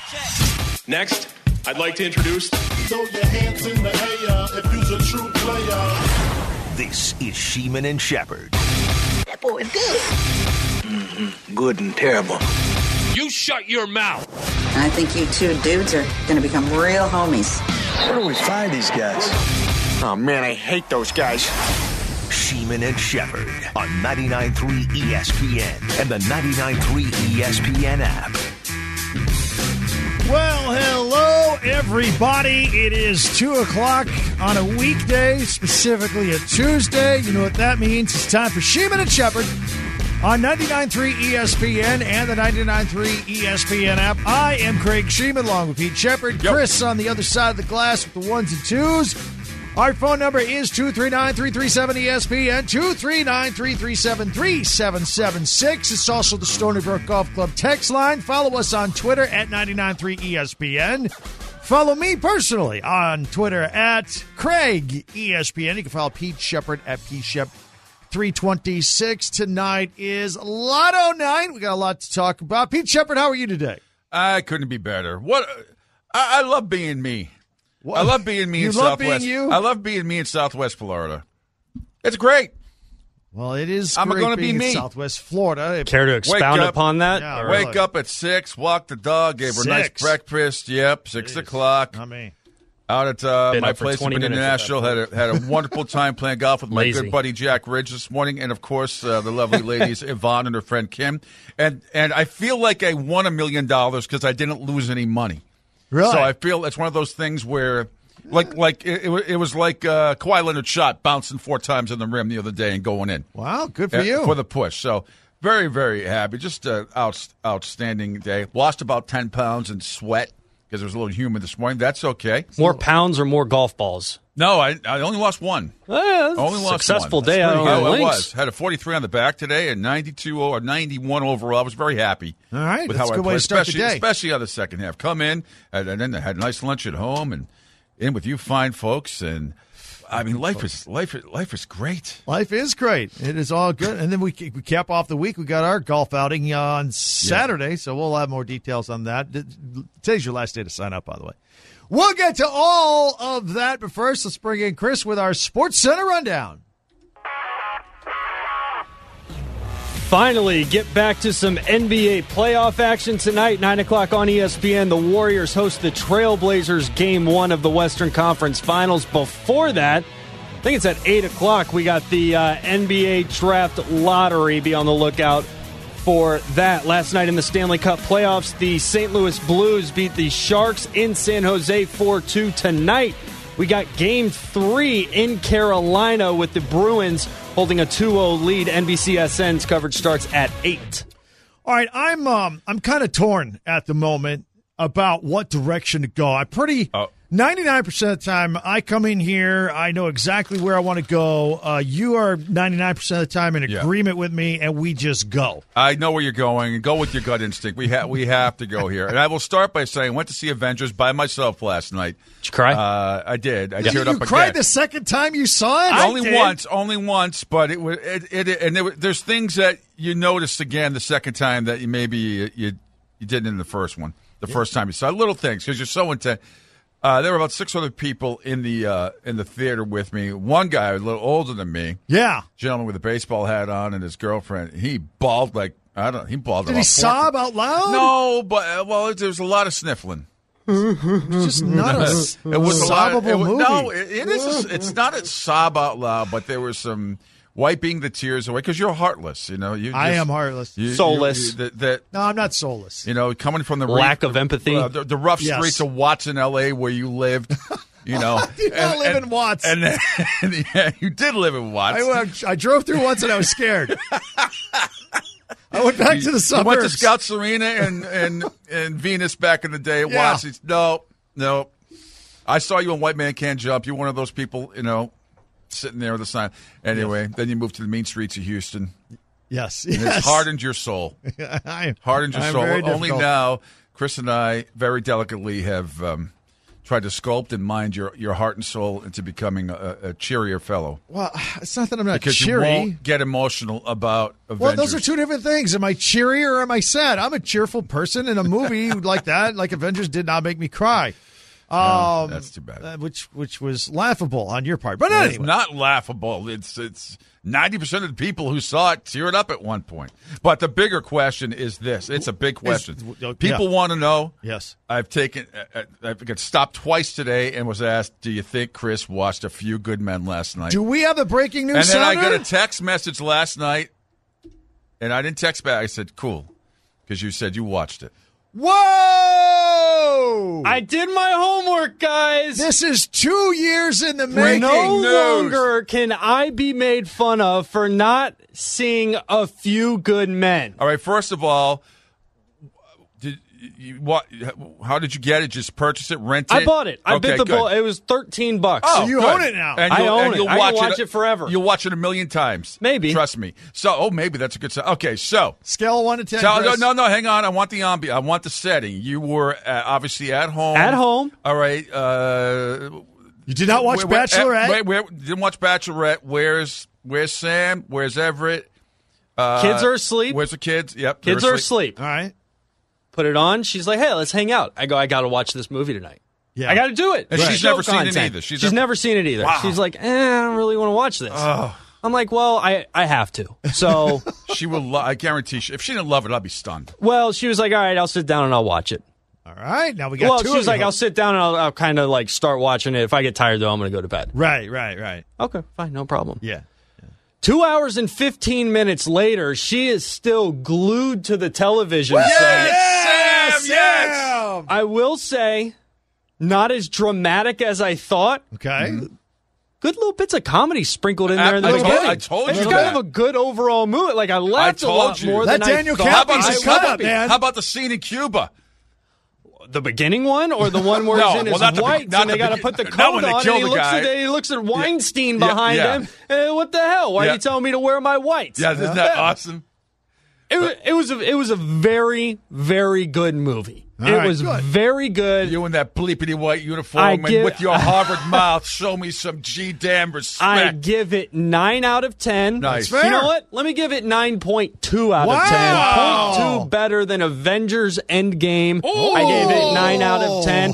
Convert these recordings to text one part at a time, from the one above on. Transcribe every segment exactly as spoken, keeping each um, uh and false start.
Next, I'd like to introduce... Throw your hands in the air if you's a true player. This is Sheeman and Shepherd. That boy is good. Mm-hmm. Good and terrible. You shut your mouth. I think you two dudes are going to become real homies. Where do we find these guys? Oh, man, I hate those guys. Sheeman and Shepherd on ninety-nine point three E S P N and the ninety-nine point three E S P N app. Well, hello, everybody. It is two o'clock on a weekday, specifically a Tuesday. You know what that means. It's time for Sheeman and Shepherd on ninety-nine point three E S P N and the ninety-nine point three E S P N app. I am Craig Sheeman, along with Pete Shepherd. Yep. Chris on the other side of the glass with the ones and twos. Our phone number is two three nine, three three seven, E S P N, two three nine, three three seven, three seven seven six. It's also the Stony Brook Golf Club text line. Follow us on Twitter at ninety-nine point three E S P N. Follow me personally on Twitter at Craig E S P N. You can follow Pete Shepherd at P Shep three twenty-six. Tonight is Lotto Night. We got a lot to talk about. Pete Shepherd, how are you today? I couldn't be better. What I, I love being me. What? I love being me you in love Southwest. Being you? I love being me in Southwest Florida. It's great. Well, it is. I'm going to be me. Southwest Florida. Care to expound up, upon that? Yeah, wake really. up at six, walk the dog, gave her a nice Six. breakfast. Yep, six Jeez. o'clock. Not me. Out at uh, Been my up for place in twenty minutes at Nashville, had a, had a wonderful time playing golf with my Lazy. good buddy Jack Ridge this morning, and of course uh, the lovely ladies Yvonne and her friend Kim. And and I feel like I won a million dollars because I didn't lose any money. Really? So I feel it's one of those things where, like like it, it, it was like uh, Kawhi Leonard's shot bouncing four times in the rim the other day and going in. Wow, good for uh, you. For the push. So very, very happy. Just an out, outstanding day. Lost about ten pounds in sweat because it was a little humid this morning. That's okay. More pounds or more golf balls? No, I, I only lost one. Uh, only lost successful one. day out on Oh, the it links. was. Had a forty-three on the back today and ninety-two or ninety-one overall. I was very happy. All right, with that's how a good I way played, to start the especially, day. especially on the second half. Come in, and, and then I had a nice lunch at home and in with you fine folks. And, I mean, life is life. Life is great. Life is great. It is all good. And then we, we cap off the week. We got our golf outing on Saturday, yeah. So we'll have more details on that. Today's your last day to sign up, by the way. We'll get to all of that, but first, let's bring in Chris with our Sports Center Rundown. Finally, get back to some N B A playoff action tonight, nine o'clock on E S P N. The Warriors host the Trailblazers game one of the Western Conference Finals. Before that, I think it's at eight o'clock, we got the uh, N B A Draft Lottery. Be on the lookout for that. Last night in the Stanley Cup playoffs, the Saint Louis Blues beat the Sharks in San Jose four two. Tonight, we got game three in Carolina with the Bruins holding a two oh lead. N B C S N's coverage starts at eight. All right, I'm um, I'm kind of torn at the moment about what direction to go. I'm pretty Oh. ninety-nine percent of the time I come in here, I know exactly where I want to go. Uh, you are ninety-nine percent of the time in Yeah. agreement with me, and we just go. I know where you're going. Go with your gut instinct. We have we have to go here. And I will start by saying I went to see Avengers by myself last night. Did you cry? Uh, I did. I You, teared you up cried again. the second time you saw it? I only did. once, only once, but it was it, it and there, were- there's things that you notice again the second time that you maybe you you, you didn't in the first one, the yeah. first time you saw it. Little things because you're so intent. Uh, there were about six other people in the uh, in the theater with me. One guy, a little older than me, Yeah. gentleman with a baseball hat on, and his girlfriend. He bawled like I don't. He bawled. Did about he four- sob out loud? No, but uh, well, there was a lot of sniffling. It's just not a s- It was a lot of- sobbable it was- movie. No, it, it is. A, it's not a sob out loud, but there was some wiping the tears away because you're heartless. You know, you. I just- am heartless. you- Soulless. You, that, that No, I'm not soulless. you know, coming from the Lack re- of empathy. uh, the, the rough Yes. streets of Watson, L A, where you lived. You know, I did not live in Watts. And, and yeah, you did live in Watts. I, went- I drove through once and I was scared. I went back to the suburbs. You went to Scouts Arena and, and, and Venus back in the day at Yeah. Watts. It's- No, no. I saw you on White Man Can't Jump. You're one of those people, you know, sitting there with a sign. Anyway, then you moved to the mean streets of Houston. Yes, And yes. it's hardened your soul. I, Hardened your I'm soul. very Only difficult. now, Chris and I very delicately have um, tried to sculpt and mind your, your heart and soul into becoming a, a cheerier fellow. Well, it's not that I'm not Because cheery. you won't get emotional about Avengers. Well, those are two different things. Am I cheery or am I sad? I'm a cheerful person, and a movie like that, like Avengers, did not make me cry. No, Um, that's too bad. uh, which which was laughable on your part. But It's anyway. not laughable. It's it's ninety percent of the people who saw it teared up at one point. But the bigger question is this. It's a big question. yeah. People want to know. Yes. I've taken. Uh, I've got stopped twice today and was asked, "Do you think Chris watched A Few Good Men last night?" Do we have a breaking news and then I sounder? got a text message last night, and I didn't text back. I said, "Cool," because you said you watched it. Whoa! I did my homework, guys. This is two years in the Breaking making. no news. longer can I be made fun of for not seeing A Few Good Men. All right. First of all, did you what? How did you get it? Just purchase it, rent it? I bought it. I okay, bit the good. bullet. It was thirteen bucks. Oh, you good. own it now. And I you'll- own and it. you'll I can watch watch it forever. You'll watch it a million times. Maybe. Trust me. So, oh, maybe that's a good sign. Okay, so. Scale of one to ten. so no, Chris. no, no, hang on. I want the ambi. I want the setting. You were uh, obviously at home. At home. All right. Uh, You did not watch where- where- Bachelorette? Where, where, didn't watch Bachelorette. Where's Where's Sam? Where's Everett? Uh, Kids are asleep. Where's the kids? Yep. they're Kids are asleep. All right. Put it on. She's like, hey, let's hang out. I go, I got to watch this movie tonight. Yeah. I got to do it. And It's she's show never seen it content. either. She's She's, never- never seen it either. Wow. She's like, eh, I don't really want to watch this. I'm like, well, I, I have to. So, She will. Lo- I guarantee. She, if she didn't love it, I'd be stunned. well, she was like, all right, I'll sit down and I'll watch it. All right. Now we got Well, two she was of like, you. I'll sit down and I'll, I'll kind of like start watching it. If I get tired, though, I'm going to go to bed. Right, right, right. Okay, fine, no problem. Yeah. Two hours and fifteen minutes later, she is still glued to the television set. Sam, yes! I will say, not as dramatic as I thought. Okay. Good little bits of comedy sprinkled in there in the I told- beginning. I told it's you kind that. of a good overall movie. Like I laughed I a told lot you. more That than Daniel I thought. How about Cappy's the a I cut would up, be. man. How about the scene in Cuba? The beginning one or the one where No, he's in well, his not the be- whites not and they the got to be- put the not coat when they on kill and he the looks, guy. at, he looks at Weinstein Yeah, behind yeah. him. Eh, what the hell? Why Yeah. are you telling me to wear my whites? Yeah, isn't that awesome? It was, it was a it was a very very good movie. All it right, was good. very good. You in that bleepity white uniform I and give- with your Harvard mouth, show me some G damn respect. I give it nine out of ten. Nice. That's You know fair. what? Let me give it nine point two out Wow. of ten. Point two better than Avengers Endgame. I gave it nine out of ten.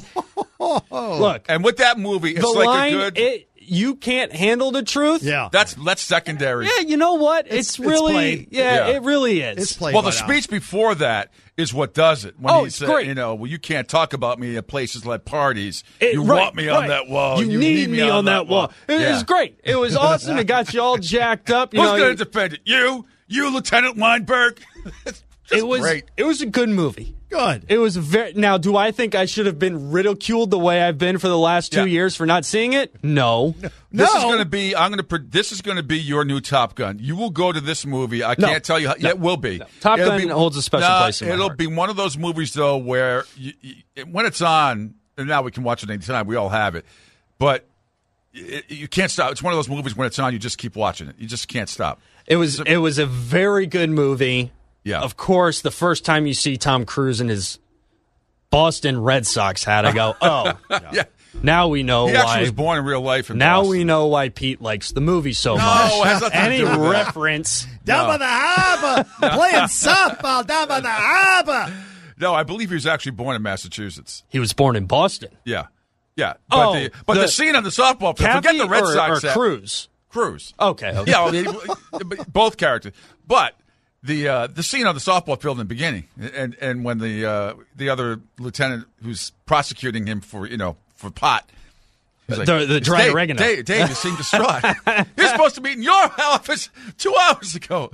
Look, and with that movie, it's the like line a good. it, you can't handle the truth. Yeah. that's that's secondary. Yeah, you know what? It's, it's really played. yeah, Yeah. it really is. It's played Well, the by now. speech before that is what does it. When Oh, he it's said, great. you know, well, you can't talk about me at places like parties. It- you right, want me on right. that wall. You, need, me on that wall. It Yeah. was great. It was awesome. It got you all jacked up. You Who's know, going to defend it? You? You, Lieutenant Weinberg? It's just it was great. it was a good movie. Good. It was very. Now, do I think I should have been ridiculed the way I've been for the last two Yeah. years for not seeing it? No. This is No. going to be. I'm going to. This is going to be your new Top Gun. You will go to this movie. I No. can't tell you. How, yeah, it will be. Top It'll Gun be- holds a special Nah, place in my It'll heart. be one of those movies though where you, you, when it's on, and now we can watch it anytime. We all have it, but it, you can't stop. It's one of those movies when it's on, you just keep watching it. You just can't stop. It was it was a very good movie. Yeah. Of course, the first time you see Tom Cruise in his Boston Red Sox hat, I go, oh, Yeah. now we know He actually why. was born in real life. In Now Boston. we know why Pete likes the movie so No, much. it has nothing to Any do with that. reference? Down No. by the harbor, playing softball down by the harbor. No, I believe he was actually born in Massachusetts. He was born in Boston. Yeah, yeah. But Oh, the but the, the- scene on the softball field. Forget Cappy the Red or, Sox. or hat. Cruise? Cruz. Okay, okay. Yeah, well, they- both characters. But the uh, the scene on the softball field in the beginning, and and when the uh, the other lieutenant who's prosecuting him for you know for pot, he's like, The- the "It's dried Dave, oregano." Dave, Dave, you seem distraught. You're supposed to be in your office two hours ago.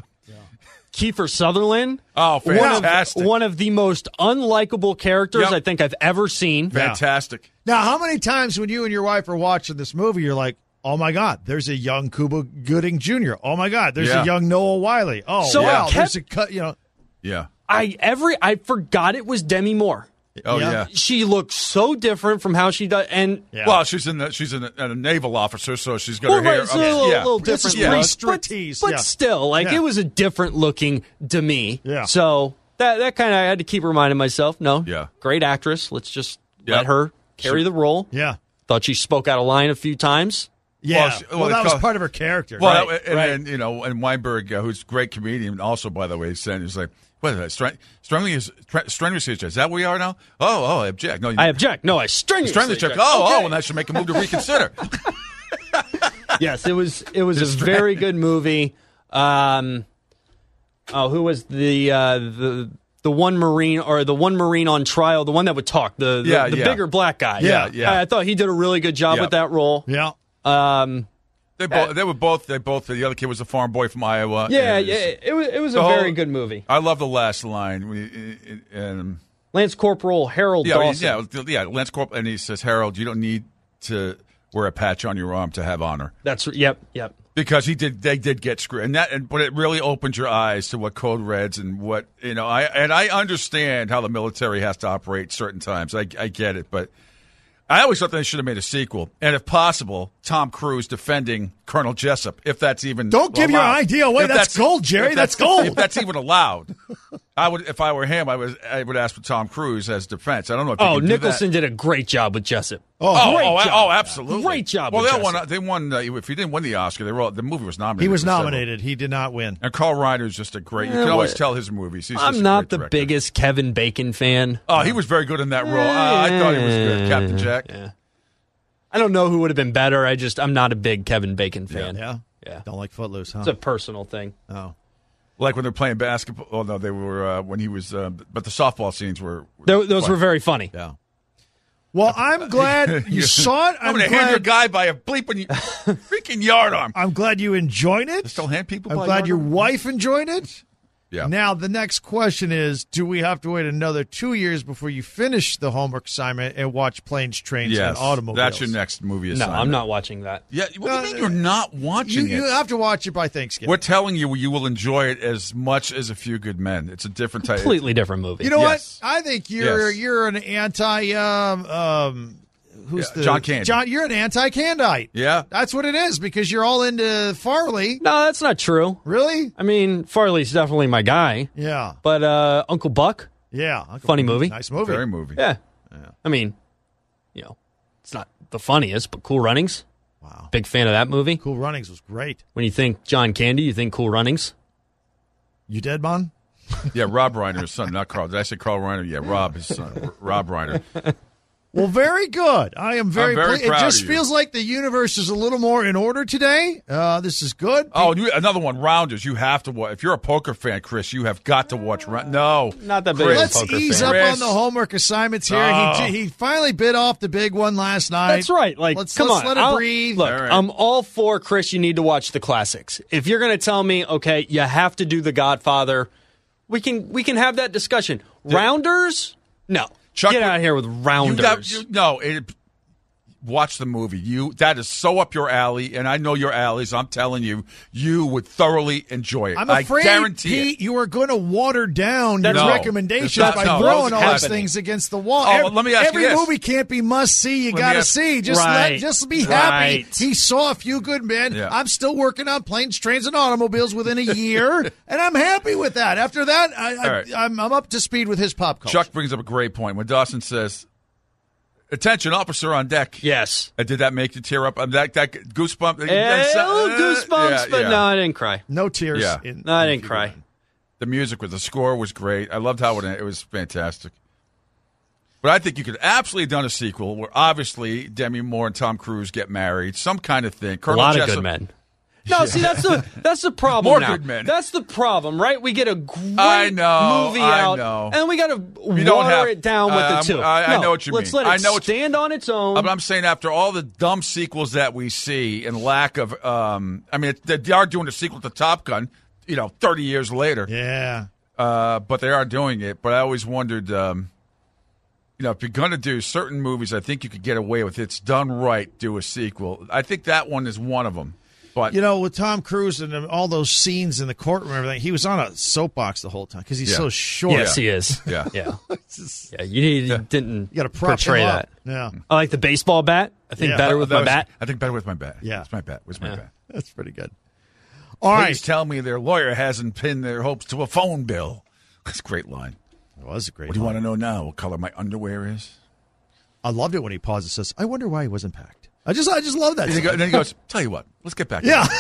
Kiefer Sutherland. Oh, One fantastic! of, one of the most unlikable characters Yep. I think I've ever seen. Fantastic. Now, how many times when you and your wife are watching this movie, you're like, oh my God, there's a young Cuba Gooding Junior Oh my God, there's Yeah. a young Noah Wiley. Oh, So wow, I kept- there's a cut, you know. Yeah. I every I forgot it was Demi Moore. Oh Yeah. yeah. She looks so different from how she does, and Yeah. Well, she's in the, she's in a, a naval officer, so she's got well, her hair. right, it's a little, yeah. little This is different. look, pre-striptease, but, but yeah. still, like Yeah. it was a different looking Demi. Yeah. So that that kind of I had to keep reminding myself. No. Yeah. Great actress. Let's just Yeah. let her carry the role. Yeah. Thought she spoke out of line a few times. Yeah. Well, Well, she- well, that they was call- part of her character. Well, right. and right. then, you know, and Weinberg, uh, who's a great comedian, also, by the way, said, he's like, what is that? Stren- strenuous, tre- strenuously, is that where we are now? Oh, oh, I object. No, you, I object. No, I strenuously strenuously object. object. Oh, Okay. oh, and I should make a move to reconsider. Yes, it was it was a very good movie. Um, oh, who was the uh, the the one Marine or the one Marine on trial, the one that would talk, the the, Yeah, the yeah. bigger black guy. Yeah, yeah. I, I thought he did a really good job Yeah. with that role. Yeah. Um, They both, they were both, they both, the other kid was a farm boy from Iowa. yeah, and yeah, it's- it was it was a the whole- very good movie. I love the last line. We, and, Lance Corporal Harold yeah, Dawson. yeah, yeah, Lance Corporal, and he says, Harold, you don't need to wear a patch on your arm to have honor. That's yep, yep. Because he did, they did get screwed, and that, and, but it really opened your eyes to what Code Reds and what you know. I and I understand how the military has to operate certain times. I, I get it, but I always thought they should have made a sequel, and if possible, Tom Cruise defending Colonel Jessup, if that's even Don't give allowed. your idea away. If That's gold, Jerry. if That's gold. If that's even allowed, I would. If I were him, I would. I would ask for Tom Cruise as defense. I don't know if Oh, you can Nicholson do that. did a great job with Jessup. Oh, great oh, job. oh, absolutely. Great job Well, with they Jessup. won. They won. Uh, if he didn't win the Oscar, they were all, the movie was nominated. He was for several. nominated. He did not win. And Carl Reiner's just a great. You Yeah, can always well, tell his movies. He's just I'm a not great the director. biggest Kevin Bacon fan. Oh, he was very good in that role. Uh, I thought he was good, Captain Jack. Yeah. I don't know who would have been better. I just I'm not a big Kevin Bacon fan. Yeah. Yeah. Don't like Footloose, huh? It's a personal thing. oh. Like when they're playing basketball. Oh no, they were uh, when he was. Uh, but the softball scenes were. were Those, those fun. were very funny. Yeah. Well, I'm glad you saw it. I'm, I'm going to hand your glad, guy by a bleeping freaking yard arm. I'm glad you enjoyed it. Still hand people. I'm by glad yard your arm? wife enjoyed it. Yeah. Now, the next question is, do we have to wait another two years before you finish the homework assignment and watch Planes, Trains, Yes, and Automobiles? that's your next movie No, assignment. I'm not watching that. Yeah. What do Uh, you mean you're not You, watching you it? have to watch it by Thanksgiving. We're telling you you will enjoy it as much as A Few Good Men. It's a different type. Completely different movie. You know Yes. what? I think you're Yes. you're an anti um um who's Yeah, the John Candy. John, you're an anti-Candite. Yeah. That's what it is because you're all into Farley. No, that's not true. Really? I mean, Farley's definitely my guy, Yeah. but uh, Uncle Buck, Yeah. Funny movie. Nice movie. Very movie. yeah. I mean, you know, it's not the funniest, but Cool Runnings. Wow. Big fan of that movie. Cool Runnings was great. When you think John Candy, you think Cool Runnings. You dead, Mon? Yeah, Rob Reiner's son, not Carl. Did I say Carl Reiner? Yeah, Rob, his son, R- Rob Reiner. Well, very good. I am very, I'm very ple- proud It just of you. feels like the universe is a little more in order today. Uh, this is good. Oh, and you, another one, Rounders. You have to watch. If you're a poker fan, Chris, you have got to watch. Round- no, Not that big Chris. of a Let's poker ease fan. up Chris. on the homework assignments here. Oh. He, he finally bit off the big one last night. That's right. Like, let's, come let's on. let it I'll- breathe. Look, All right. I'm all for Chris. You need to watch the classics. If you're going to tell me, okay, you have to do The Godfather, we can we can have that discussion. Rounders? No. Chuck, Get out of here with You Rounders. got- you- no, it, watch the movie. You that is so up your alley, and I know your alleys. I'm telling you, you would thoroughly enjoy it. I'm afraid, I guarantee Pete, it. you are going to water down your No. recommendations That's by not- throwing those all are those happening. things against the wall. Oh, every, well, let me ask every you this. movie can't be must see. You Let me got to ask- see. Just Right. let, just be happy. Right. He saw A Few Good Men. Yeah. I'm still working on Planes, Trains, and Automobiles within a year, and I'm happy with that. After that, I, I, right. I'm, I'm up to speed with his pop culture. Chuck brings up a great point when Dawson says, "Attention, officer on deck." Yes. Uh, did that make you tear up? Um, that that goosebump. A little goosebumps, yeah, but yeah. no, I didn't cry. No tears. Yeah. In, No, I in didn't A Few cry. Good Men. The music was the score was great. I loved how it it was fantastic. But I think you could absolutely have done a sequel where obviously Demi Moore and Tom Cruise get married, some kind of thing. A Colonel lot of Jessup- good men. No, see, that's the that's the problem. More now. good men. That's the problem, right? We get a great I know, movie I out, know. and we got to You don't water have- it down with uh, the two. I- I No, know what you let's mean. let it I know what you- stand on its own. But I'm saying after all the dumb sequels that we see and lack of, um, I mean, they they are doing a sequel to Top Gun, you know, thirty years later. Yeah. Uh, but they are doing it. But I always wondered, um, you know, if you're going to do certain movies, I think you could get away with it. It's done right, do a sequel. I think that one is one of them. But You know, with Tom Cruise and all those scenes in the courtroom and everything, he was on a soapbox the whole time because he's Yeah. so short. yes, he is. Yeah. yeah, yeah. You, need, you didn't You got to prop portray him that. up. Yeah, I like the baseball bat. I think Yeah. better with that my was- bat. I think better with my bat. Yeah. It's my bat. Where's my Yeah. bat? that's pretty good. All right. Please tell me their lawyer hasn't pinned their hopes to a phone bill. That's a great line. It was a great What do you line. want to know now? What color my underwear is? I loved it when he pauses and says, I wonder why he wasn't packed. I just I just love that. And, he go, and then he goes, tell you what, let's get back. Yeah.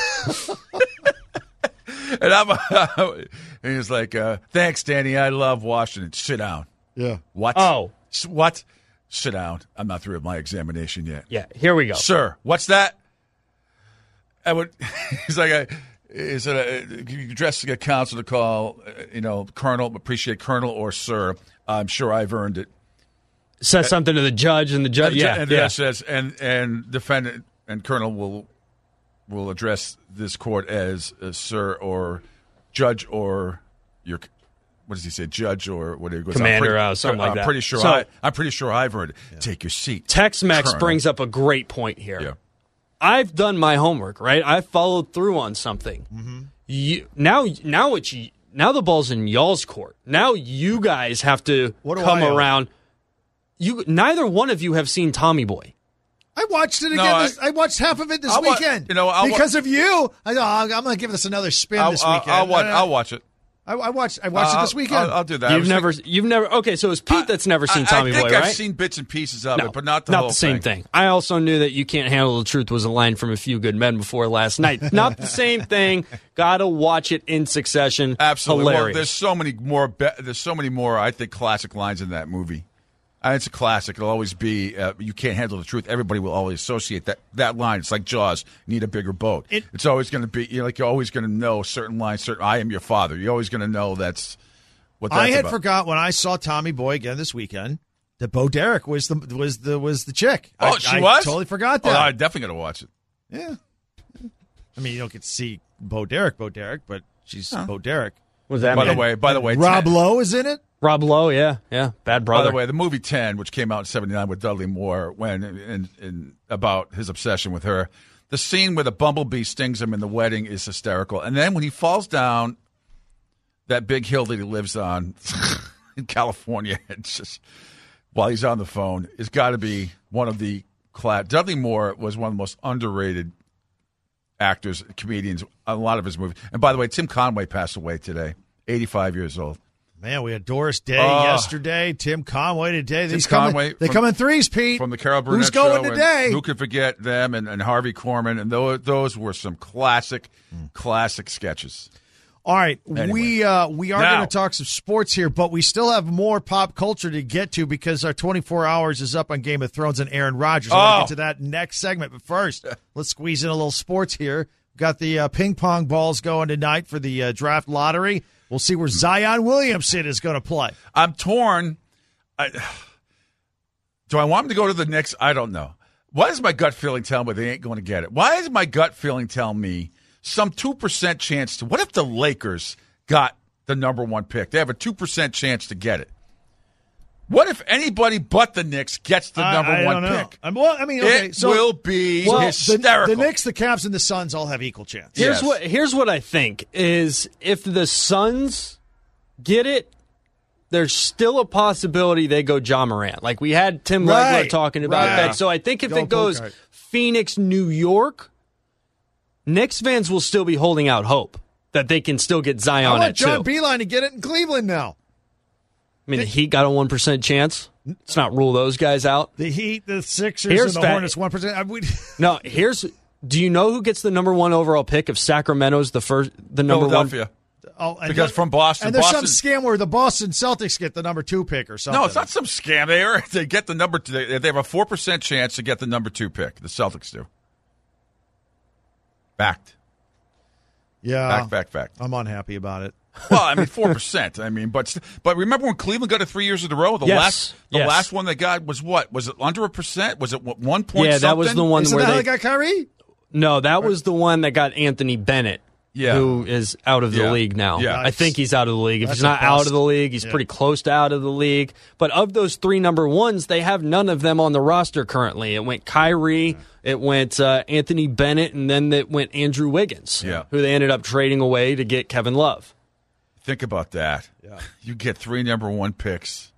and I'm, and he's like, uh, thanks, Danny. I love Washington. Sit down. Yeah. What? Oh. S- what? Sit down. I'm not through with my examination yet. Yeah, here we go. Sir, what's that? I would. He's like, I, he said, uh, you address a counsel to call, uh, you know, Colonel, appreciate Colonel or Sir. I'm sure I've earned it. Says something to the judge, and the judge, and, yeah, and yeah. says, and and defendant and Colonel will will address this court as uh, Sir or Judge or your. What does he say? Judge or whatever? Goes, Commander, pretty, uh, something like I'm that. Pretty sure So- I, I'm pretty sure I've earned it. Yeah. Take your seat. Tex-Mex Colonel. brings up a great point here. Yeah. I've done my homework, right? I've followed through on something. Mm-hmm. You, now, now it's now the ball's in y'all's court. Now you guys have to What do come I owe? around. You, neither one of you have seen Tommy Boy. I watched it again. No, I- this, I watched half of it this I'll wa- weekend. you know, I'll wa- because of you. I know, I'm going to give this another spin I'll, this I'll, weekend. I'll, watch, Uh, I'll watch it. I, I watched. I watched Uh, it this weekend. I'll, I'll do that. I You've was never, thinking- you've never. Okay, so it's Pete that's never seen I, Tommy I think Boy, I've right? seen bits and pieces of No, it, but not the not whole the same thing. I also knew that You Can't Handle the Truth was a line from A Few Good Men before last night. Not the same thing. Gotta watch it in succession. Absolutely. Well, Hilarious. there's so many more. Be- there's so many more. I think classic lines in that movie. Uh, it's a classic. It'll always be. Uh, you can't handle the truth. Everybody will always associate that that line. It's like Jaws. Need a bigger boat. It- it's always going to be. You're like you're always going to know certain lines. Certain. I am your father. You're always going to know that's what. That's I had about. forgot when I saw Tommy Boy again this weekend that Bo Derek was the was the was the chick. Oh, I, she I was. Totally forgot Oh, that. I'm definitely going to watch it. Yeah. I mean, you don't get to see Bo Derek, Bo Derek, but she's Bo Derek. was that By man? the way. By the way. Rob ten, Lowe is in it. Rob Lowe, yeah, yeah, bad brother. By the way, the movie ten, which came out in seventy-nine with Dudley Moore, when in, in about his obsession with her, the scene where the bumblebee stings him in the wedding is hysterical. And then when he falls down that big hill that he lives on in California, it's just while he's on the phone, it's got to be one of the class. Dudley Moore was one of the most underrated actors, comedians, a lot of his movies. And by the way, Tim Conway passed away today, eighty-five years old. Man, we had Doris Day Oh. yesterday, Tim Conway today. Tim These come in- Conway they from- come in threes, Pete. From the Carol Burnett Who's going show, and today? Who could forget them and, and Harvey Korman? And those, those were some classic, classic sketches. All right, Anyway. we uh, we are Now. going to talk some sports here, but we still have more pop culture to get to because our twenty-four hours is up on Game of Thrones and Aaron Rodgers. I want Oh. to get to that next segment, but first, let's squeeze in a little sports here. Got the uh, ping pong balls going tonight for the uh, draft lottery. We'll see where Zion Williamson is going to play. I'm torn. I, do I want him to go to the Knicks? I don't know. Why does my gut feeling tell me they ain't going to get it? Why does my gut feeling tell me some two percent chance to? What if the Lakers got the number one pick? They have a two percent chance to get it. What if anybody but the Knicks gets the I- number I one don't know. pick? Um, well, I mean, okay, it so will be well, the, hysterical. the Knicks, the Caps, and the Suns all have equal chance. Here's Yes. what here's what I think is if the Suns get it, there's still a possibility they go Ja Morant. Like we had Tim Right, Legler talking about right. that. So I think if Go it goes Pocahontas. Phoenix, New York, Knicks fans will still be holding out hope that they can still get I Zion want at John two. Beeline to get it in Cleveland now. I mean, the Heat got a one percent chance. Let's not rule those guys out. The Heat, the Sixers, Here's and the fa- Hornets, one percent. I would. No, here's. Do you know who gets the number one overall pick if Sacramento's the first, the number one? Philadelphia. Oh, and Because the- from Boston, and there's Boston- some scam where the Boston Celtics get the number two pick or something. No, it's not some scam. They are, they get the number two. They they have a four percent chance to get the number two pick. The Celtics do. Fact. Yeah, Fact, fact, fact. I'm unhappy about it. Well, I mean, four percent. I mean, but but remember when Cleveland got it three years in a row? The Yes, last the yes. last one they got was what? Was it under a percent? Was it what, one point? Yeah, that was something? the one Isn't where that how they they got Kyrie? No, that was the one that got Anthony Bennett, Yeah. who is out of the Yeah. league now. Yeah. I think he's out of the league. If That's he's not a out bust. of the league, he's Yeah. pretty close to out of the league. But of those three number ones, they have none of them on the roster currently. It went Kyrie, it went uh, Anthony Bennett, and then it went Andrew Wiggins, Yeah. who they ended up trading away to get Kevin Love. Think about that. Yeah. You get three number one picks.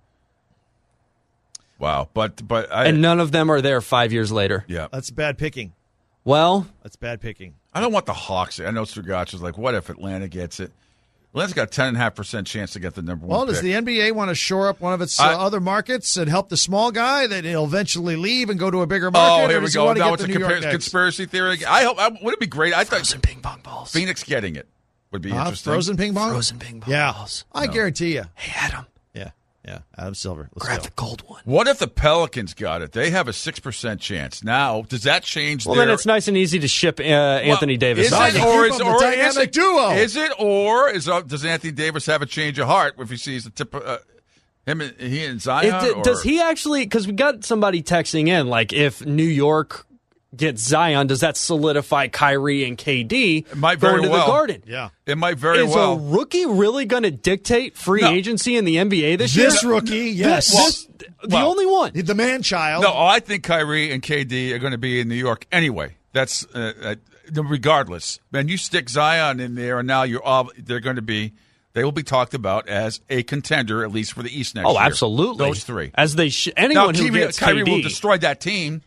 Wow, but but I And none of them are there five years later. yeah. That's bad picking. Well, That's bad picking. I don't want the Hawks. I know Strugach is like, what if Atlanta gets it? Atlanta's got a ten point five percent chance to get the number one Well, does pick. the N B A want to shore up one of its uh, I- other markets and help the small guy that he'll eventually leave and go to a bigger market? Oh, or here does we he go. want to Now get it's the a New York compar- Knicks? conspiracy theory. I hope. I, would it be great? I thought Frozen ping pong balls. Phoenix getting it would be Uh, interesting. frozen ping pong? Frozen ping pong Yeah. balls. I guarantee you. Hey, Adam, Yeah. Yeah. Adam Silver. Let's grab go. the cold one. What if the Pelicans got it? They have a six percent chance. Now, does that change Well, their... then it's nice and easy to ship uh, Anthony Well, Davis. Is Oh, it, you or keep is, them or the is dynamic it, duo. Is it, or is uh, does Anthony Davis have a change of heart if he sees the tip of uh, him and he and Zion? It, or? does he actually? Because we got somebody texting in, like, if New York gets Zion, does that solidify Kyrie and K D It might going very to well. the Garden? Yeah. It might very Is well. a rookie really going to dictate free No. agency in the N B A this year? This rookie, yes. This- the well, only one. the man child. No, I think Kyrie and K D are going to be in New York anyway. That's uh, uh, regardless. Man, you stick Zion in there, and now you're all they're going to be. They will be talked about as a contender, at least for the East next Oh, year. absolutely. Those three. As they sh- Now, anyone who Kyrie, gets Kyrie K D. will destroy that team,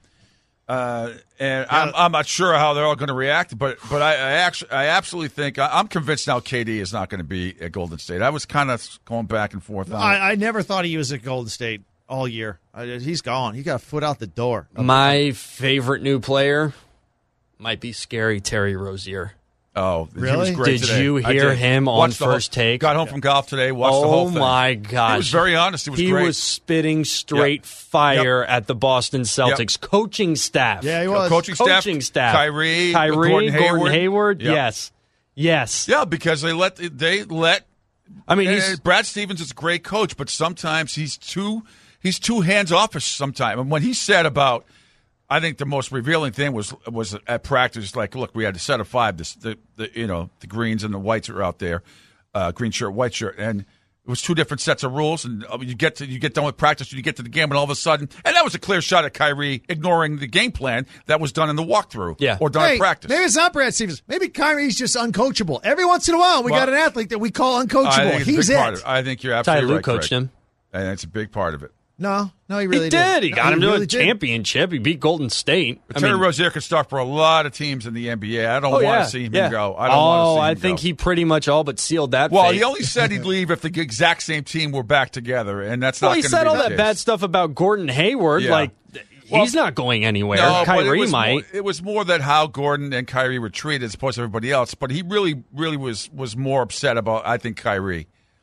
uh, and I'm, I'm not sure how they're all going to react. But but I, I actually I absolutely think I, I'm convinced now K D is not going to be at Golden State. I was kind of going back and forth on it. I, I never thought he was at Golden State all year. I, he's gone. He got a foot out the door. My favorite new player might be scary Terry Rozier. Oh, he Really? was great Did today. you I hear did. him on Watched the whole- First Take? Got home from golf today. Watched oh the whole thing. my gosh! He was very honest. He was he great. was spitting straight Yep. fire at the Boston Celtics coaching staff. Yeah, he was. coaching staff, coaching staff. Kyrie, Kyrie, Gordon Hayward. Hayward. Yep. Yes, yes. Yeah, because they let they let. I mean, uh, he's Brad Stevens is a great coach, but sometimes he's too he's too hands off. Sometimes, and when he said about, I think the most revealing thing was was at practice. Like, look, we had a set of five. This, the, the you know the greens and the whites are out there, uh, green shirt, white shirt, and it was two different sets of rules. And uh, you get to you get done with practice, and you get to the game, and all of a sudden, and that was a clear shot at Kyrie ignoring the game plan that was done in the walkthrough, Yeah. or done Hey, in practice. maybe it's not Brad Stevens. Maybe Kyrie's just uncoachable. Every once in a while, we Well, got an athlete that we call uncoachable. I think it's a He's big it. part of it. I think you're Ty absolutely Lue right, coached Greg. him. And it's a big part of it. No, no, he really he did. He No, got him to really a did. championship. He beat Golden State. I Terry mean, Rozier could start for a lot of teams in the N B A. I don't oh want yeah, to see him yeah. go. I don't oh, want to see him I think go. he pretty much all but sealed that. Well, fate. he only said he'd leave if the exact same team were back together, and that's Well, not he going to said be all the that case. bad stuff about Gordon Hayward. Yeah. Like, Well, he's not going anywhere. No, but it Kyrie was might. More, it was more that how Gordon and Kyrie were treated as opposed to everybody else. But he really, really was was more upset about. I think Kyrie.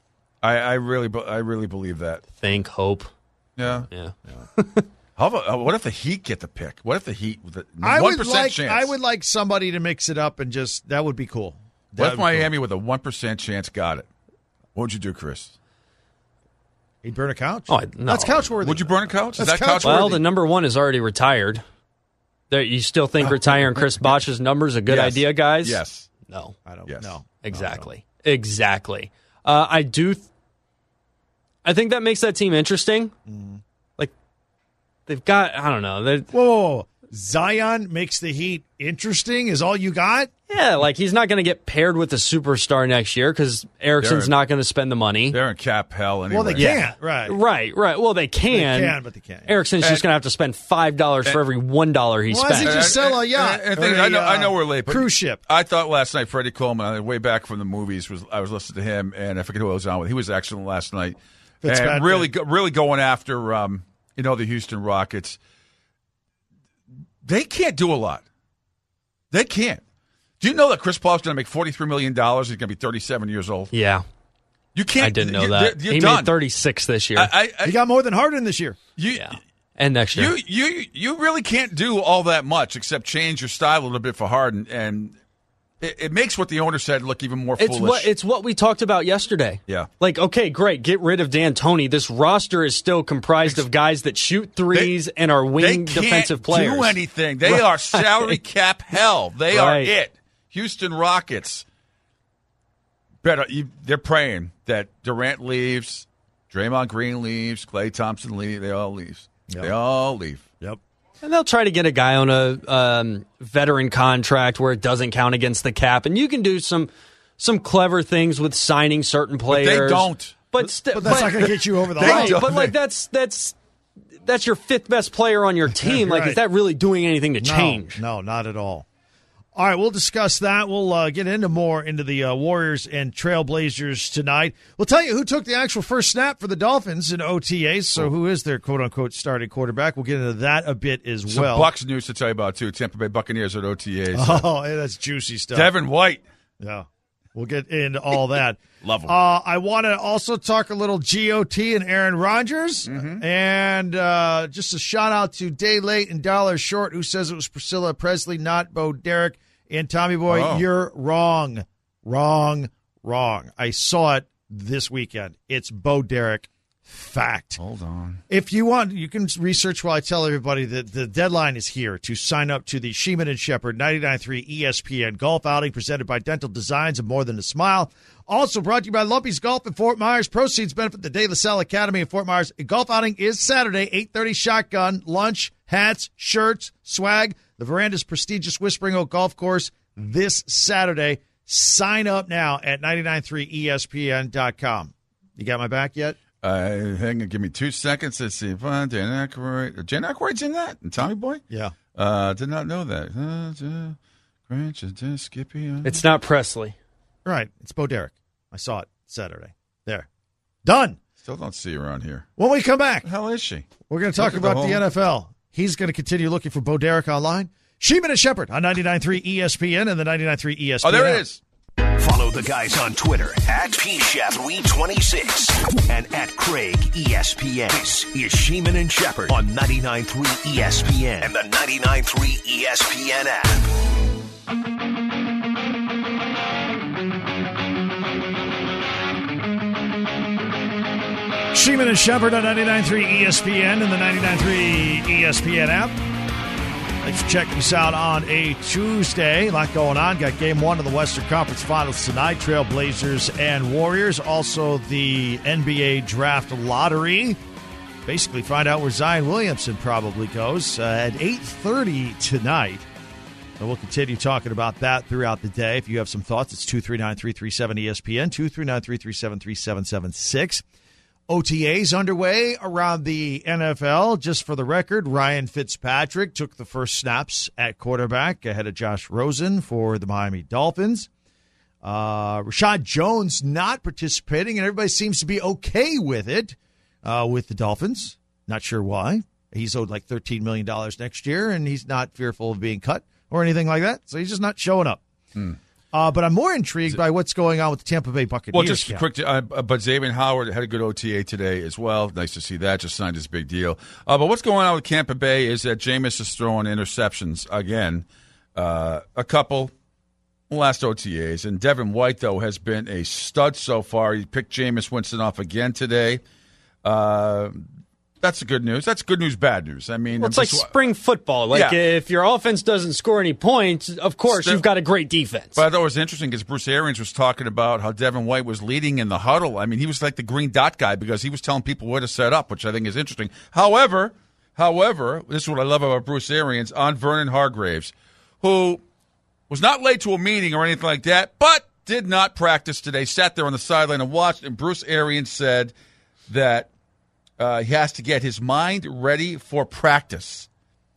I, I really, be- I really believe that. Think, hope. Yeah. Yeah. How about, uh, what if the Heat get the pick? What if the Heat with a I one would percent like. chance? I would like somebody to mix it up and just that would be cool. That What if would be cool. Miami with a one percent chance got it? What would you do, Chris? He'd burn a couch. Oh, I- no. That's couch worthy. Would you burn a couch? Is That's that couch couch-worthy. Well, the number one is already retired. There, you still think retiring Chris Bosch's number is a good Yes. idea, guys? Yes. No. I don't Yes. know. Exactly. Exactly. Uh, I do. Th- I think that makes that team interesting. Like they've got. I don't know. They're- Whoa, whoa, whoa. Zion makes the Heat interesting. Is all you got? Yeah, like he's not going to get paired with a superstar next year because Erickson's They're- not going to spend the money. They're in cap hell anyway. Well, they Yeah. can't. Right. Right, right. Well, they can. They can, but they can't. Erickson's And- just going to have to spend five dollars for every one dollar he Why does he spends. just sell a yacht? And, and or things- a, I know, I uh, know we're late, but cruise ship. I thought last night Freddie Coleman, uh, way back from the movies, was I was listening to him, and I forget who I was on with. He was excellent last night, Fitzpatrick. and really, go- really going after, um, you know, the Houston Rockets. They can't do a lot. They can't. Do you know that Chris Paul's going to make forty-three million dollars? He's going to be thirty-seven years old. Yeah, You can't. I didn't know you, that. You're he done. made thirty-six this year. I, I, I, He got more than Harden this year. you, yeah, and next year. You you you really can't do all that much except change your style a little bit for Harden, and it, it makes what the owner said look even more It's foolish. what it's what we talked about yesterday. Yeah. Like, okay, great, get rid of D'Antoni. This roster is still comprised of guys that shoot threes and are they wing can't defensive players. do anything. They Right. are salary cap hell. They are Right. it. Houston Rockets. Better. You, they're praying that Durant leaves, Draymond Green leaves, Klay Thompson leaves. They all leave. They all leave. Yep. And they'll try to get a guy on a um, veteran contract where it doesn't count against the cap, and you can do some some clever things with signing certain But players. they don't. But, st- But that's but- not going to get you over the They line. right, don't. but like that's that's that's your fifth best player on your team. Like, Right. is that really doing anything to No, change? No, not at all. All right, we'll discuss that. We'll uh, get into more into the uh, Warriors and Trailblazers tonight. We'll tell you who took the actual first snap for the Dolphins in O T As, so who is their quote-unquote starting quarterback. We'll get into that a bit as Some well. Bucs news to tell you about, too. Tampa Bay Buccaneers at O T As. Oh, hey, that's juicy stuff. Devin White. Yeah, we'll get into all that. Love him. Uh, I want to also talk a little G O T and Aaron Rodgers. Mm-hmm. And uh, just a shout-out to Day Late and Dollar Short, who says it was Priscilla Presley, not Bo Derek. And Tommy Boy, Oh. you're wrong. Wrong, wrong. I saw it this weekend. It's Bo Derek. Fact. Hold on. If you want, you can research while I tell everybody that the deadline is here to sign up to the Sheeman and Shepherd ninety-nine point three E S P N Golf Outing presented by Dental Designs and More Than a Smile. Also brought to you by Lumpy's Golf in Fort Myers. Proceeds benefit the De La Salle Academy in Fort Myers. Golf Outing is Saturday, eight thirty shotgun, lunch, hats, shirts, swag. The Veranda's prestigious Whispering Oak Golf Course this Saturday. Sign up now at ninety-nine point three E S P N dot com. You got my back yet? Uh, hang on, give me two seconds. Let's see if uh, Dan Aykroyd. Jan Aykroyd's in that? And Tommy Boy? Yeah. Uh, did not know that. Uh, uh, Grinch, uh, Skippy. Uh. It's not Presley. Right. It's Bo Derek. I saw it Saturday. There. Done. Still don't see her on here. When we come back, Where the hell is she? we're going to talk Look at the about the whole- N F L. He's going to continue looking for Bo Derek online. Sheeman and Shepherd on ninety-nine point three E S P N and the ninety-nine point three E S P N. Oh, there app. it is. Follow the guys on Twitter at P Shep three twenty-six and at Craig E S P N. This is Sheeman and Shepherd on ninety-nine point three E S P N and the ninety-nine point three E S P N app. Sheeman and Shepherd on ninety-nine point three E S P N and the ninety-nine point three E S P N app. Thanks for checking us out on a Tuesday. A lot going on. Got game one of the Western Conference Finals tonight. Trailblazers and Warriors. Also the N B A Draft Lottery. Basically find out where Zion Williamson probably goes uh, at eight thirty tonight. And we'll continue talking about that throughout the day. If you have some thoughts, it's two three nine, three three seven E S P N, two three nine, three three seven, three seven seven six. O T As underway around the N F L. Just for the record, Ryan Fitzpatrick took the first snaps at quarterback ahead of Josh Rosen for the Miami Dolphins. Uh, Rashad Jones not participating, and everybody seems to be okay with it uh, with the Dolphins. Not sure why. He's owed like thirteen million dollars next year, and he's not fearful of being cut or anything like that. So he's just not showing up. Hmm. Uh, but I'm more intrigued by what's going on with the Tampa Bay Buccaneers. Well, just camp. quick, uh, but Xavier Howard had a good O T A today as well. Nice to see that. Just signed his big deal. Uh, but what's going on with Tampa Bay is that Jameis is throwing interceptions again. Uh, a couple last O T As. And Devin White, though, has been a stud so far. He picked Jameis Winston off again today. Uh, that's the good news. That's good news, bad news. I mean, Well, it's I'm like just- spring football. Like, Yeah. if your offense doesn't score any points, of course, Still- you've got a great defense. But I thought it was interesting because Bruce Arians was talking about how Devin White was leading in the huddle. I mean, he was like the green dot guy because he was telling people where to set up, which I think is interesting. However, however, this is what I love about Bruce Arians on Vernon Hargraves, who was not late to a meeting or anything like that, but did not practice today, sat there on the sideline and watched, and Bruce Arians said that uh, he has to get his mind ready for practice.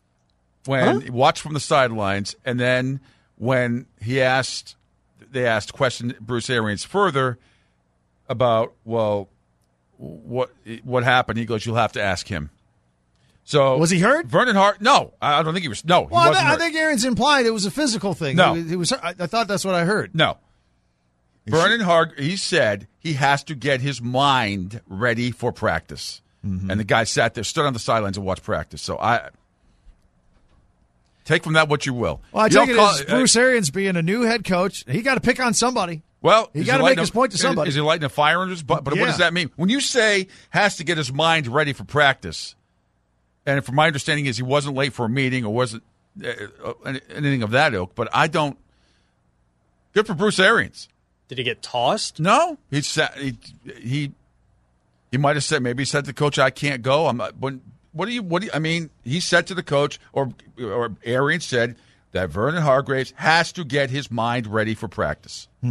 When he watched from the sidelines, and then when he asked, they asked question Bruce Arians further about, well, what what happened? He goes, "You'll have to ask him." So Was he hurt? Vernon Hart? No, I I don't think he was. No, he Well, I, wasn't th- I hurt. think Aaron's implied it was a physical thing. No. It was, it was I, I thought that's what I heard. No. Vernon Hart, he said he has to get his mind ready for practice. Mm-hmm. And the guy sat there, stood on the sidelines and watched practice. So I take from that what you will. Well, I You take don't it call- as Bruce Arians being a new head coach. He got to pick on somebody. Well, He is gotta lighting make his a- point to is- somebody. Is he lighting a fire under his butt? But Yeah. what does that mean? When you say has to get his mind ready for practice, and from my understanding is he wasn't late for a meeting or wasn't uh, uh, anything of that ilk, but I don't. Good for Bruce Arians. Did he get tossed? No, he said he he he might have said maybe he said to the coach, "I can't go." I'm not, when, what do you what do you, I mean? He said to the coach, or or Arians said that Vernon Hargraves has to get his mind ready for practice. Hmm.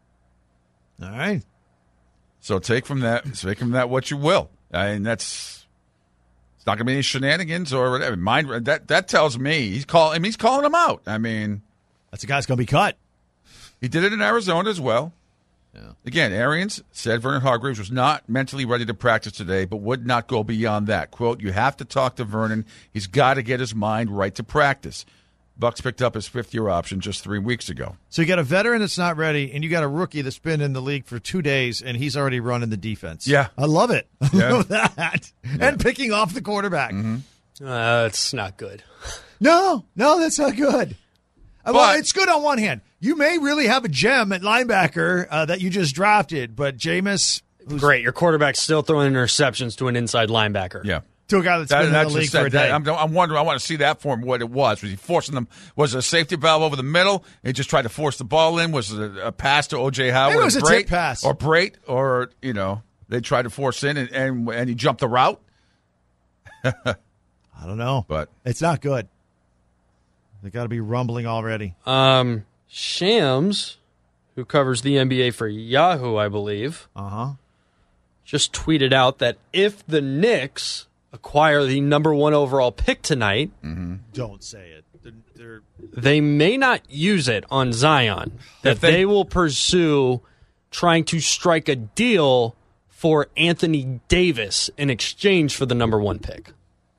All right. So take from that, take from that what you will. I mean, that's it's not going to be any shenanigans or whatever. Mind that that tells me he's calling. I mean, he's calling him out. I mean, That's a guy's going to be cut. He did it in Arizona as well. Yeah. Again, Arians said Vernon Hargreaves was not mentally ready to practice today, but would not go beyond that. Quote, you have to talk to Vernon. He's got to get his mind right to practice. Bucks picked up his fifth-year option just three weeks ago. So you got a veteran that's not ready, and you got a rookie that's been in the league for two days, and he's already running the defense. Yeah. I love it. I Yeah. love that. Yeah. And picking off the quarterback. Mm-hmm. Uh, it's not good. No, no, that's not good. But, well, it's good on one hand. You may really have a gem at linebacker uh, that you just drafted, but Jameis, who's Great. Your quarterback's still throwing interceptions to an inside linebacker. Yeah. to a guy that's That, been in that the just league said for a that. day. I'm, I'm wondering. I want to see that for him. What it was? Was he forcing them? Was it a safety valve over the middle? He just tried to force the ball in. Was it a, a pass to O J Howard? Maybe it was a Brait, tip pass. or Brait, or you know, they tried to force in and and, and he jumped the route. I don't know, But it's not good. They got to be rumbling already. Um, Shams, who covers the N B A for Yahoo, I believe, Uh huh. just tweeted out that if the Knicks acquire the number one overall pick tonight, Don't say it. They're, they're, they may not use it on Zion. That If they- they will pursue trying to strike a deal for Anthony Davis in exchange for the number one pick.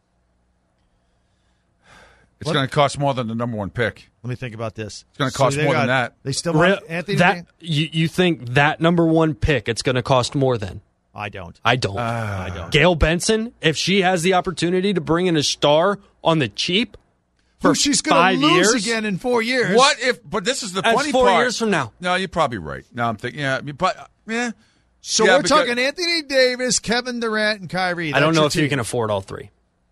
it's What? going to cost more than the number one pick. let me think about this. It's gonna cost they more than that. They still Re- want Anthony. that you, you think that number one pick it's going to cost more than? I don't. I don't. I don't. Gail Benson, if she has the opportunity to bring in a star on the cheap for Well, she's going five to lose years, again in four years. What if? But this is the That's funny four part. years from now. No, you're probably right. No, I'm thinking. Yeah, you but yeah. So Yeah, we're because- talking Anthony Davis, Kevin Durant, and Kyrie. I don't That's know your if you team. can afford all three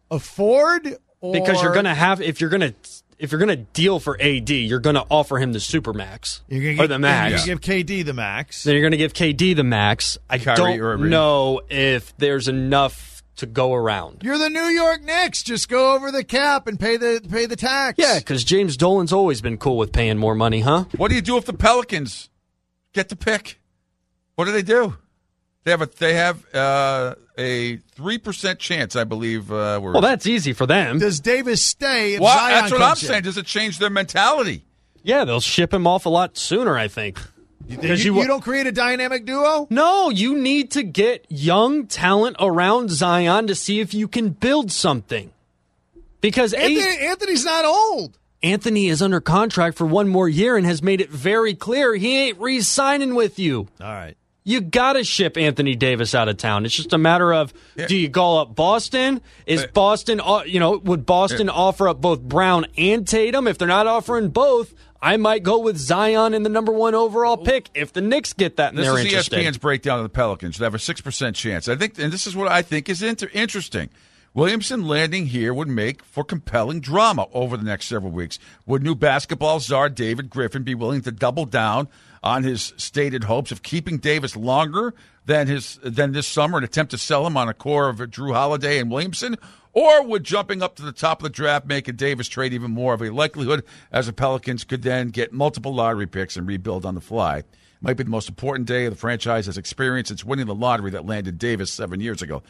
afford or because you're going to have if you're going to if you're going to deal for A D, you're going to offer him the supermax You're gonna or give, the max. You're going to give K D the max. Then you're going to give K D the max. I Kyrie don't Irving. know if there's enough to go around. You're the New York Knicks. Just go over the cap and pay the pay the tax. Yeah, because James Dolan's always been cool with paying more money, huh? What do you do if the Pelicans get the pick? What do they do? They have a they have uh, a three percent chance, I believe. Uh, we're, Well, that's easy for them. Does Davis stay? If well, Zion that's what I'm comes in? saying. Does it change their mentality? Yeah, they'll ship him off a lot sooner, I think. You, 'Cause you, you- you don't create a dynamic duo. No, you need to get young talent around Zion to see if you can build something. Because Anthony, A- Anthony's not old. Anthony is under contract for one more year and has made it very clear he ain't re-signing with you. All right. You got to ship Anthony Davis out of town. It's just a matter of Yeah. do you call up Boston? Is Boston, uh, you know, would Boston offer up both Brown and Tatum? If they're not offering both, I might go with Zion in the number one overall pick if the Knicks get that and This they're is E S interested. P N's breakdown of the Pelicans. They have a six percent chance. I think, and this is what I think is inter- interesting. Williamson landing here would make for compelling drama over the next several weeks. Would new basketball czar David Griffin be willing to double down on his stated hopes of keeping Davis longer than his than this summer and attempt to sell him on a core of Drew Holiday and Williamson? Or would jumping up to the top of the draft make a Davis trade even more of a likelihood, as the Pelicans could then get multiple lottery picks and rebuild on the fly? Might be the most important day the franchise has experienced since winning the lottery that landed Davis seven years ago.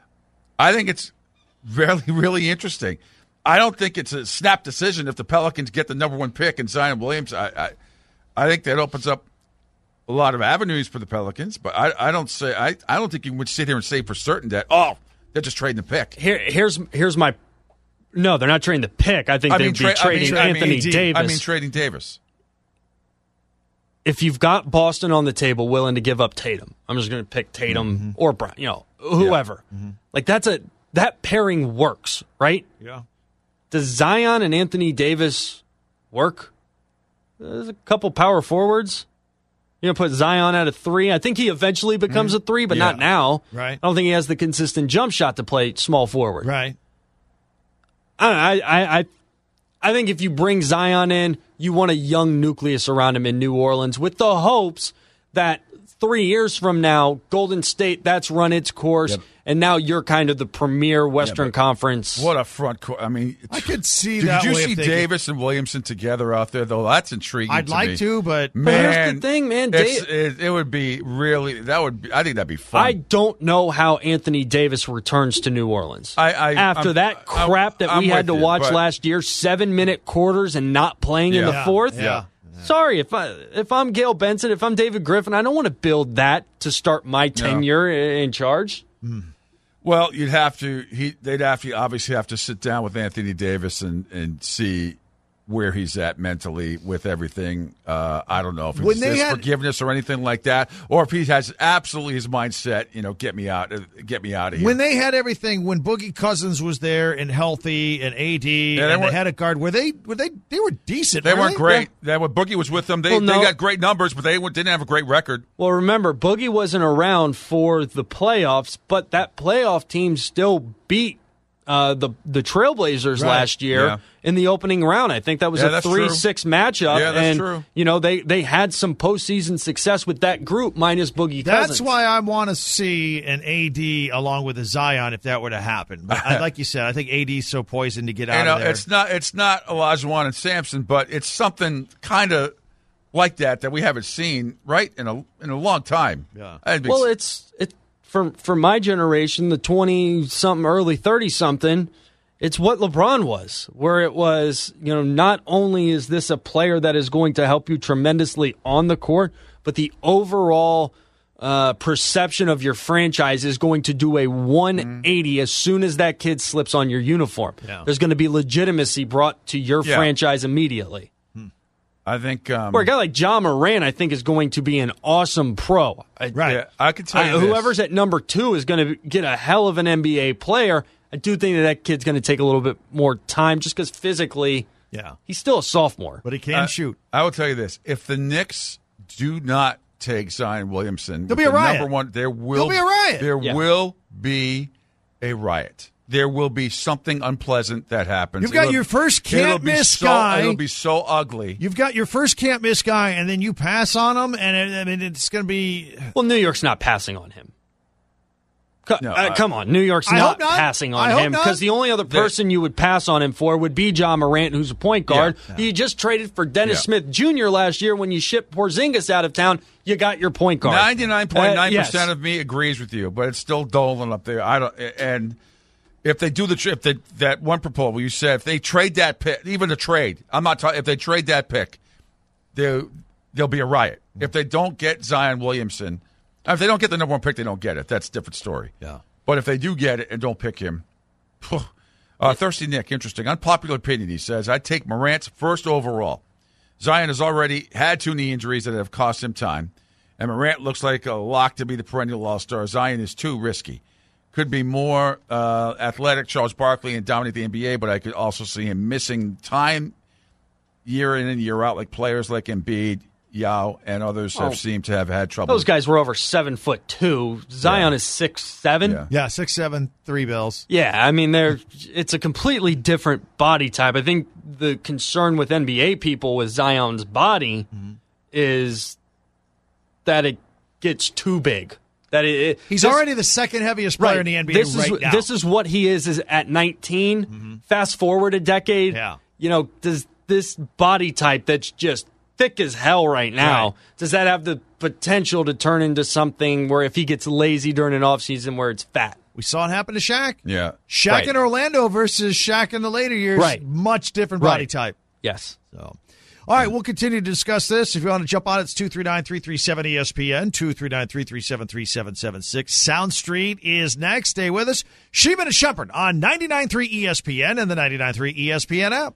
I think it's really, really interesting. I don't think it's a snap decision if the Pelicans get the number one pick and Zion Williams. I, I, I think that opens up a lot of avenues for the Pelicans, but I, I don't say I, I don't think you would sit here and say for certain that oh they're just trading the pick. Here, here's here's my. No, they're not trading the pick. I think I they'd mean, be tra- trading I mean, Anthony I mean, Davis. I mean trading Davis. If you've got Boston on the table willing to give up Tatum, I'm just going to pick Tatum Mm-hmm. or Brown, you know, whoever. Like that's a that pairing works, right? Yeah. Does Zion and Anthony Davis work? There's a couple power forwards. You're going to put Zion at a three. I think he eventually becomes a three, but Yeah. not now. Right. I don't think he has the consistent jump shot to play small forward. Right. I don't know, I, I, I, I think if you bring Zion in, you want a young nucleus around him in New Orleans with the hopes that three years from now, Golden State, that's run its course, Yep. and now you're kind of the premier Western but Conference. What a front court! I mean, I could see did that you way see if they Davis and Williamson together out there? Though that's intriguing. I'd to like me. to, but Man, But here's the thing, man, it's- Da- it, it would be really that would. Be, I think that'd be fun. I don't know how Anthony Davis returns to New Orleans. I- I- After I'm- that I'm- crap that I'm we had with to you, watch but- last year, seven-minute quarters and not playing in Yeah. the fourth, Yeah. Sorry, if I if I'm Gail Benson, if I'm David Griffin, I don't want to build that to start my tenure no. in charge. Mm. Well, you'd have to. He they'd have to obviously have to sit down with Anthony Davis and, and see where he's at mentally with everything. Uh, I don't know if it's this had, forgiveness or anything like that, or if he has absolutely his mindset. You know, get me out, get me out of here. When they had everything, when Boogie Cousins was there and healthy, and A D, yeah, and were, they had a guard, were they? Were they? They were decent. They were weren't they? great. Yeah. When Boogie was with them, they well, no. they got great numbers, but they didn't have a great record. Well, remember, Boogie wasn't around for the playoffs, but that playoff team still beat uh, the the Trailblazers right. last year. Yeah. In the opening round, I think that was yeah, a three six matchup. Yeah, that's and, true. You know, they, they had some postseason success with that group minus Boogie That's Cousins. why I want to see an A D along with a Zion if that were to happen. But I, like you said, I think A D's so poisoned to get out you know, of there. It's not it's not Olajuwon and Sampson, but it's something kind of like that that we haven't seen right in a in a long time. Yeah. Be, well, it's it for for my generation, the twenty something, early thirty something. It's what LeBron was, where it was, you know, not only is this a player that is going to help you tremendously on the court, but the overall uh, perception of your franchise is going to do a one eighty mm-hmm. as soon as that kid slips on your uniform. Yeah. There's going to be legitimacy brought to your yeah. franchise immediately. I think um, Where a guy like Ja Morant, I think, is going to be an awesome pro. Right. Yeah, I can tell you I, this. whoever's at number two is going to get a hell of an N B A player. I do think that that kid's going to take a little bit more time just because physically yeah. he's still a sophomore. But he can uh, shoot. I will tell you this. If the Knicks do not take Zion Williamson, there'll be a riot. Number one, there will There'll be a riot. There yeah. will be a riot. There will be something unpleasant that happens. You've got it'll, your first can't-miss so, guy. It'll be so ugly. You've got your first can't-miss guy, and then you pass on him, and I mean, it's going to be... Well, New York's not passing on him. Co- No, uh, I- come on, New York's I not, hope not. passing I on hope him not. because the only other person you would pass on him for would be Ja Morant, who's a point guard. Yeah. You just traded for Dennis Yeah. Smith Junior last year when you shipped Porzingis out of town. You got your point guard. Ninety-nine point nine Uh, percent yes. of me agrees with you, but it's still Dolan up there. I don't. And if they do the trip, that that one proposal you said, if they trade that pick, even a trade, I'm not talking. If they trade that pick, there there'll be a riot. If they don't get Zion Williamson, if they don't get the number one pick, they don't get it. That's a different story. Yeah. But if they do get it and don't pick him, uh, Thirsty Nick, interesting. Unpopular opinion, he says, I'd take Morant first overall. Zion has already had two knee injuries that have cost him time, and Morant looks like a lock to be the perennial all-star. Zion is too risky. Could be more uh, athletic, Charles Barkley, and dominate the N B A, but I could also see him missing time year in and year out, like players like Embiid, Yao, and others have Oh. seemed to have had trouble. Those guys were over seven foot two. Zion Yeah. is six seven. Yeah. Yeah, six, seven, three bills. Yeah, I mean, they're it's a completely different body type. I think the concern with N B A people with Zion's body Mm-hmm. is that it gets too big. That it, it He's this- already the second heaviest player right. in the N B A this right is, now. This is what he is, is at nineteen. Fast forward a decade. Yeah. You know, does this body type that's just thick as hell right now, Right. does that have the potential to turn into something where if he gets lazy during an offseason where it's fat? We saw it happen to Shaq. Yeah. Shaq Right. in Orlando versus Shaq in the later years. Right. Much different body Right. type. Yes. So, all right, we'll continue to discuss this. If you want to jump on, it's two three nine, three three seven, E S P N, two three nine, three three seven, three seven seven six. Sound Street is next. Stay with us. Sheeman and Shepherd on ninety-nine point three E S P N and the ninety-nine point three E S P N app.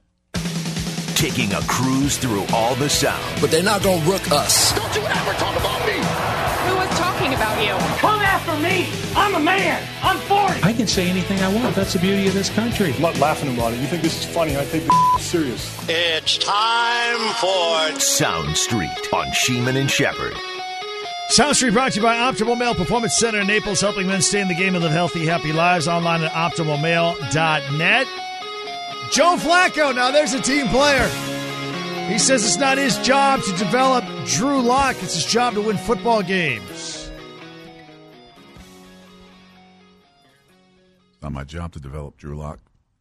Taking a cruise through all the sound. But they're not going to rook us. Don't you ever talk about me. Who was talking about you? Come after me. I'm a man. I'm forty. I can say anything I want. That's the beauty of this country. I'm not laughing about it. You think this is funny. I take this serious. It's time for Sound Street on Sheeman and Shepherd. Sound Street brought to you by Optimal Male Performance Center in Naples, helping men stay in the game and live healthy, happy lives. Online at optimal male dot net. Joe Flacco, now there's a team player. He says it's not his job to develop Drew Lock. It's his job to win football games. Not my job to develop Drew Lock.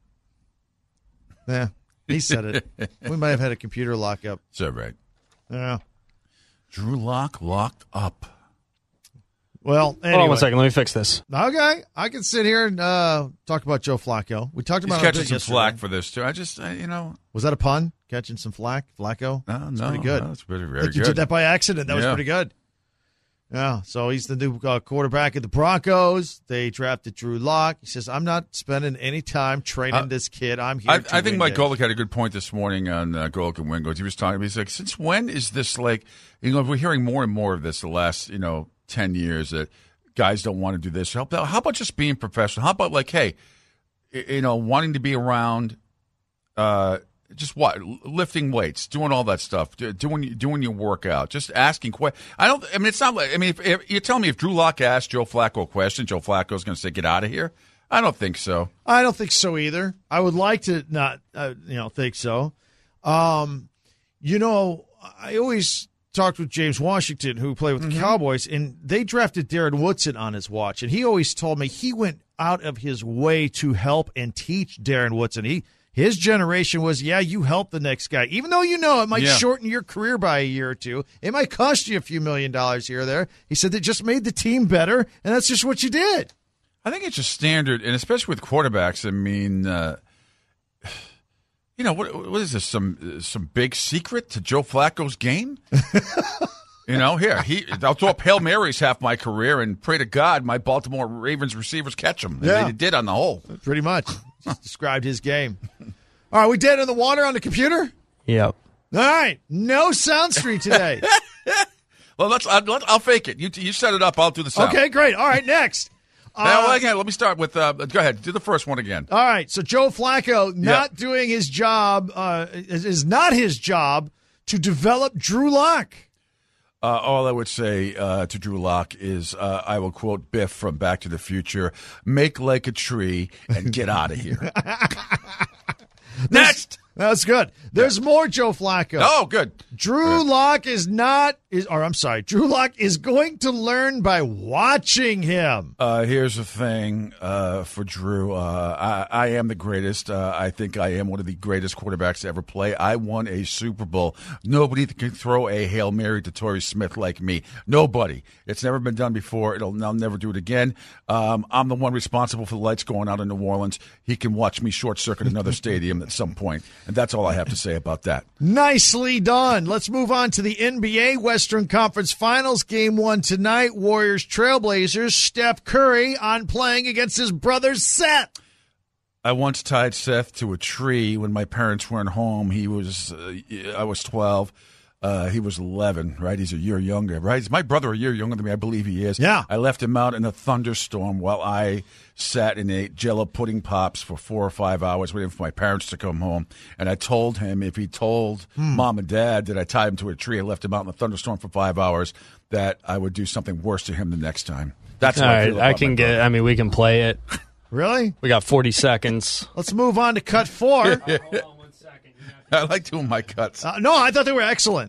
Yeah, he said it. We might have had a computer lockup. Is that right? Yeah. Drew Lock locked up. Well, anyway. Hold on one second. Let me fix this. Okay. I can sit here and uh, talk about Joe Flacco. We talked about He's him a catching bit some yesterday. flack for this, too. I just, uh, you know. Was that a pun? Catching some flack? Flacco? No, That's no. pretty good. No, that's pretty, very I think good. you did that by accident. That yeah. was pretty good. Yeah, so he's the new uh, quarterback of the Broncos. They drafted Drew Lock. He says, I'm not spending any time training Uh, this kid. I'm here I, to I think win Mike games." Golick had a good point this morning on uh, Golick and Wingos. He was talking, he's like, since when is this like, you know, we're hearing more and more of this the last, you know, ten years that guys don't want to do this. How about, how about just being professional? How about like, hey, you know, wanting to be around, uh, just what lifting weights, doing all that stuff, doing doing your workout, just asking questions. I don't. I mean, it's not like. I mean, if, if you're telling me if Drew Lock asked Joe Flacco a question, Joe Flacco's going to say, "Get out of here." I don't think so. I don't think so either. I would like to not, uh, you know, think so. Um, you know, I always talked with James Washington, who played with the Mm-hmm. Cowboys, and they drafted Darren Woodson on his watch, and he always told me he went out of his way to help and teach Darren Woodson. He. His generation was, yeah, you help the next guy. Even though you know it might Yeah. shorten your career by a year or two, it might cost you a few million dollars here or there. He said that just made the team better, and that's just what you did. I think it's just standard, and especially with quarterbacks. I mean, uh, you know, what what is this? Some some big secret to Joe Flacco's game? You know, here he. I'll throw up Hail Marys half my career and pray to God my Baltimore Ravens receivers catch them. And Yeah. they did on the whole. Pretty much. Just described his game. All right, we dead in the water on the computer? Yep. All right, no sound street today. Well, let's. I'll, let, I'll fake it. You you set it up. I'll do the sound. Okay, great. All right, next. Now, Uh, again, let me start with. Uh, go ahead. Do the first one again. all right, so Joe Flacco not Yep. doing his job, uh, is, is not his job to develop Drew Lock. Uh, all I would say uh, to Drew Lock is, uh, I will quote Biff from Back to the Future: "Make like a tree and get out of here." Next. That's good. There's more Joe Flacco. Oh, good. Drew Lock is not, is, or I'm sorry, Drew Lock is going to learn by watching him. Uh, here's the thing uh, for Drew. Uh, I, I am the greatest. Uh, I think I am one of the greatest quarterbacks to ever play. I won a Super Bowl. Nobody can throw a Hail Mary to Torrey Smith like me. Nobody. It's never been done before. It'll, I'll never do it again. Um, I'm the one responsible for the lights going out in New Orleans. He can watch me short-circuit another stadium at some point. And that's all I have to say about that. Nicely done. Let's move on to the N B A Western Conference Finals. Game one tonight. Warriors Trailblazers. Steph Curry on playing against his brother Seth. I once tied Seth to a tree when my parents weren't home. He was, uh, I was twelve. Uh, he was eleven, right? He's a year younger, right? He's my brother a year younger than me. I believe he is. Yeah. I left him out in a thunderstorm while I sat and ate Jell-O pudding pops for four or five hours waiting for my parents to come home. And I told him if he told Hmm. mom and dad that I tied him to a tree and left him out in a thunderstorm for five hours, that I would do something worse to him the next time. That's All how I right. feel I about can my get, brother. I mean, we can play it. Really? We got forty seconds. Let's move on to cut four. Hold on one second. I like doing my cuts. Uh, no, I thought they were excellent.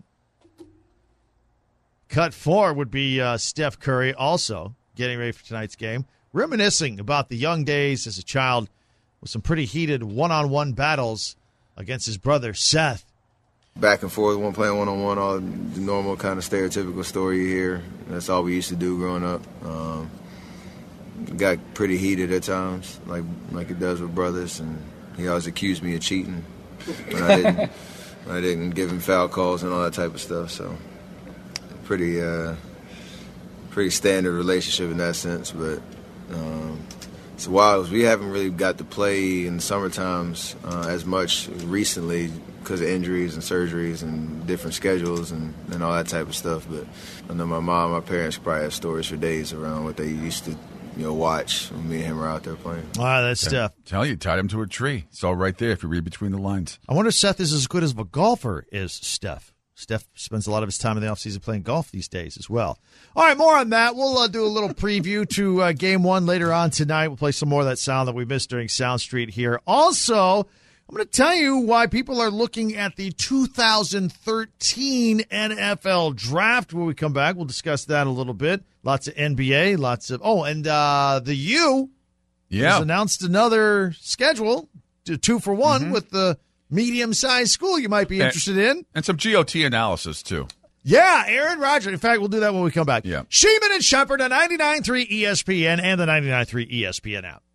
Cut four would be uh, Steph Curry also getting ready for tonight's game, reminiscing about the young days as a child with some pretty heated one-on-one battles against his brother Seth. Back and forth, one playing one-on-one, all the normal kind of stereotypical story you hear. That's all we used to do growing up. Um, got pretty heated at times, like like it does with brothers, and he always accused me of cheating when I didn't, when I didn't give him foul calls and all that type of stuff. So pretty uh, pretty standard relationship in that sense, but um, it's wild. We haven't really got to play in the summer times uh, as much recently because of injuries and surgeries and different schedules and, and all that type of stuff. But I know my mom, my parents probably have stories for days around what they used to, you know, watch when me and him were out there playing. All right, that's Steph. Tell you, tied him to a tree. It's all right there if you read between the lines. I wonder if Seth is as good as of a golfer as Steph. Steph spends a lot of his time in the offseason playing golf these days as well. All right, more on that. We'll uh, do a little preview to uh, game one later on tonight. We'll play some more of that sound that we missed during Sound Street here. Also, I'm going to tell you why people are looking at the two thousand thirteen N F L Draft. When we come back, we'll discuss that a little bit. Lots of N B A, lots of – oh, and uh, the U Yeah. has announced another schedule, two for one, Mhm. with the medium-sized school you might be interested in. And some G O T analysis, too. Yeah, Aaron Rodgers. In fact, we'll do that when we come back. Yeah. Sheeman and Shepherd on ninety-nine point three E S P N and the ninety-nine point three E S P N app.